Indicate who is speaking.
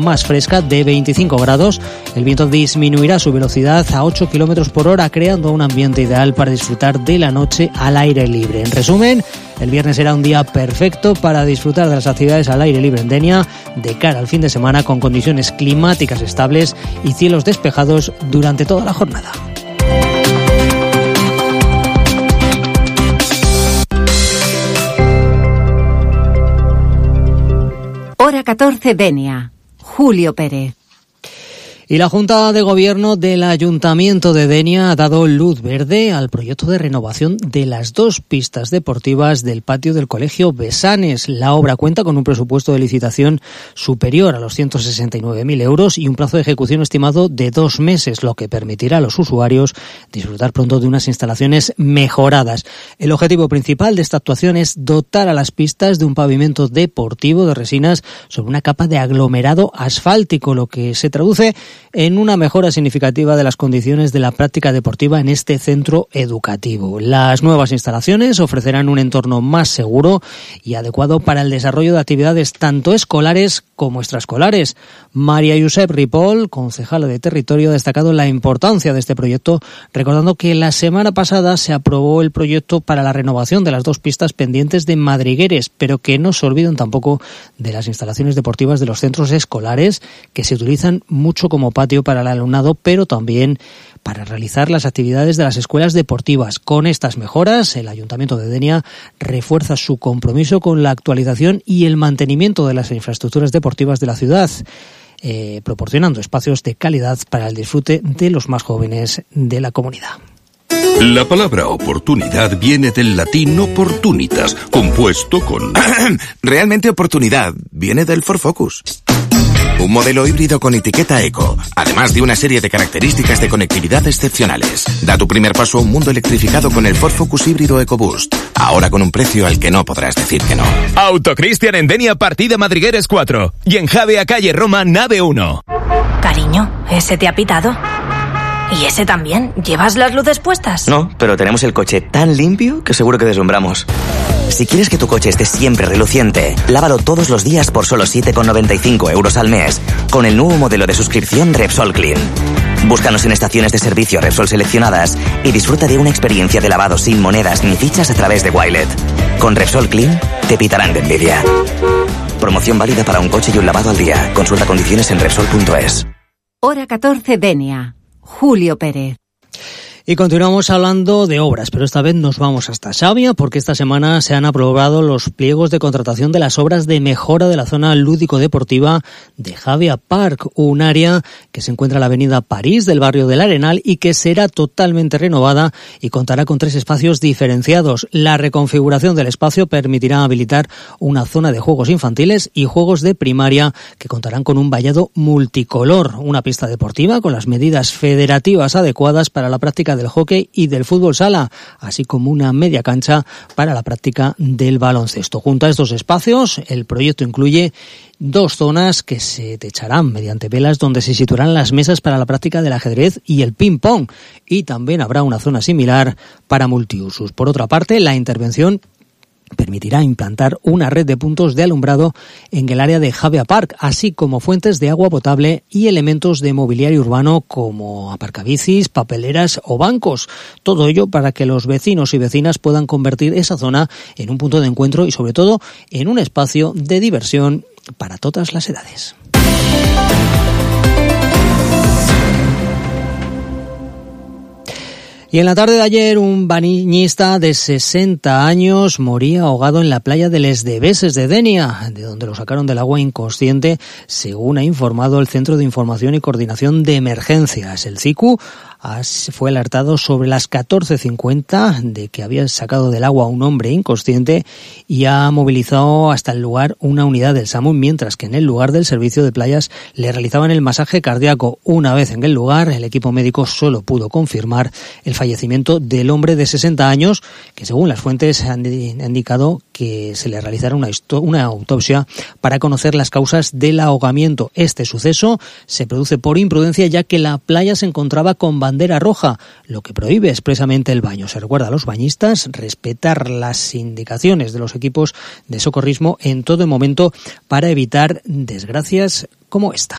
Speaker 1: más fresca de 25 grados. El viento disminuirá su velocidad a 8 kilómetros por hora, creando un ambiente ideal para disfrutar de la noche al aire libre. En resumen, el viernes será un día perfecto para disfrutar de las actividades al aire libre en Denia de cara al fin de semana, con condiciones climáticas estables y cielos despejados durante toda la jornada.
Speaker 2: Hora 14, Denia. Julio Pérez.
Speaker 1: Y la Junta de Gobierno del Ayuntamiento de Denia ha dado luz verde al proyecto de renovación de las 2 pistas deportivas del patio del Colegio Besanes. La obra cuenta con un presupuesto de licitación superior a los 169.000 euros y un plazo de ejecución estimado de 2 meses, lo que permitirá a los usuarios disfrutar pronto de unas instalaciones mejoradas. El objetivo principal de esta actuación es dotar a las pistas de un pavimento deportivo de resinas sobre una capa de aglomerado asfáltico, lo que se traduce en una mejora significativa de las condiciones de la práctica deportiva en este centro educativo. Las nuevas instalaciones ofrecerán un entorno más seguro y adecuado para el desarrollo de actividades tanto escolares como extraescolares. María Josep Ripoll, concejala de Territorio, ha destacado la importancia de este proyecto, recordando que la semana pasada se aprobó el proyecto para la renovación de las 2 pistas pendientes de Madrigueres, pero que no se olviden tampoco de las instalaciones deportivas de los centros escolares, que se utilizan mucho como patio para el alumnado, pero también para realizar las actividades de las escuelas deportivas. Con estas mejoras, el Ayuntamiento de Denia refuerza su compromiso con la actualización y el mantenimiento de las infraestructuras deportivas de la ciudad, proporcionando espacios de calidad para el disfrute de los más jóvenes de la comunidad.
Speaker 3: La palabra oportunidad viene del latín opportunitas, compuesto con...
Speaker 4: Realmente oportunidad viene del Ford Focus. Un modelo híbrido con etiqueta eco, además de una serie de características de conectividad excepcionales. Da tu primer paso a un mundo electrificado con el Ford Focus híbrido EcoBoost. Ahora con un precio al que no podrás decir que no.
Speaker 5: Autocristian en Denia, partida Madrigueres 4. Y en Javea, calle Roma, nave 1.
Speaker 6: Cariño, ¿ese te ha pitado? ¿Y ese también? ¿Llevas las luces puestas?
Speaker 7: No, pero tenemos el coche tan limpio que seguro que deslumbramos. Si quieres que tu coche esté siempre reluciente, lávalo todos los días por solo 7,95 euros al mes, con el nuevo modelo de suscripción Repsol Clean. Búscanos en estaciones de servicio Repsol seleccionadas y disfruta de una experiencia de lavado sin monedas ni fichas a través de Wilet. Con Repsol Clean, te pitarán de envidia. Promoción válida para un coche y un lavado al día. Consulta condiciones en Repsol.es.
Speaker 2: Hora 14, Denia. Julio Pérez.
Speaker 1: Y continuamos hablando de obras, pero esta vez nos vamos hasta Xàbia, porque esta semana se han aprobado los pliegos de contratación de las obras de mejora de la zona lúdico-deportiva de Xàbia Park, un área que se encuentra en la avenida París del barrio del Arenal y que será totalmente renovada y contará con 3 espacios diferenciados. La reconfiguración del espacio permitirá habilitar una zona de juegos infantiles y juegos de primaria que contarán con un vallado multicolor, una pista deportiva con las medidas federativas adecuadas para la práctica del hockey y del fútbol sala, así como una media cancha para la práctica del baloncesto. Junto a estos espacios, el proyecto incluye 2 zonas que se techarán mediante velas, donde se situarán las mesas para la práctica del ajedrez y el ping-pong, y también habrá una zona similar para multiusos. Por otra parte, la intervención permitirá implantar una red de puntos de alumbrado en el área de Xàbia Park, así como fuentes de agua potable y elementos de mobiliario urbano como aparcabicis, papeleras o bancos. Todo ello para que los vecinos y vecinas puedan convertir esa zona en un punto de encuentro y sobre todo en un espacio de diversión para todas las edades. Y en la tarde de ayer, un bañista de 60 años moría ahogado en la playa de Les Deveses de Denia, de donde lo sacaron del agua inconsciente, según ha informado el Centro de Información y Coordinación de Emergencias. El CICU fue alertado sobre las 14:50 de que había sacado del agua a un hombre inconsciente y ha movilizado hasta el lugar una unidad del SAMU, mientras que en el lugar del servicio de playas le realizaban el masaje cardíaco. Una vez en el lugar, el equipo médico solo pudo confirmar el fallecimiento del hombre de 60 años, que según las fuentes han indicado que se le realizará una autopsia para conocer las causas del ahogamiento. Este suceso se produce por imprudencia, ya que la playa se encontraba con bandera roja, lo que prohíbe expresamente el baño. Se recuerda a los bañistas respetar las indicaciones de los equipos de socorrismo en todo momento para evitar desgracias como esta.